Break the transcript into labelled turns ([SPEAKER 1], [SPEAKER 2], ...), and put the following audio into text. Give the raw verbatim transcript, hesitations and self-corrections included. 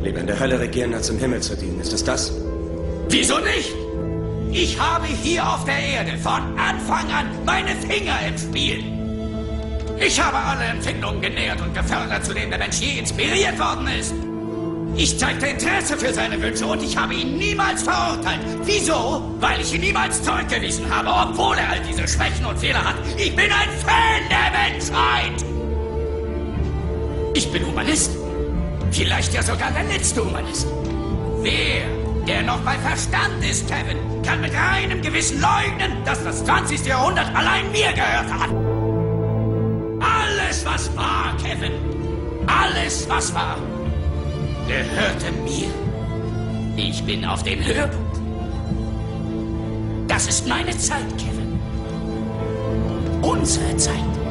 [SPEAKER 1] Lieber in der Hölle regieren, als im Himmel zu dienen. Ist es das?
[SPEAKER 2] Wieso nicht? Ich habe hier auf der Erde von Anfang an meine Finger im Spiel. Ich habe alle Empfindungen genährt und gefördert, zu denen der Mensch je inspiriert worden ist. Ich zeigte Interesse für seine Wünsche und ich habe ihn niemals verurteilt. Wieso? Weil ich ihn niemals zurückgewiesen habe, obwohl er all diese Schwächen und Fehler hat. Ich bin ein Fan der Menschheit. Ich bin Humanist. Vielleicht ja sogar der letzte Humanist. Wer, der noch bei Verstand ist, Kevin, kann mit reinem Gewissen leugnen, dass das zwanzigste Jahrhundert allein mir gehört hat. Alles, was war, Kevin, alles, was war, gehörte mir. Ich bin auf dem Höhepunkt. Das ist meine Zeit, Kevin. Unsere Zeit.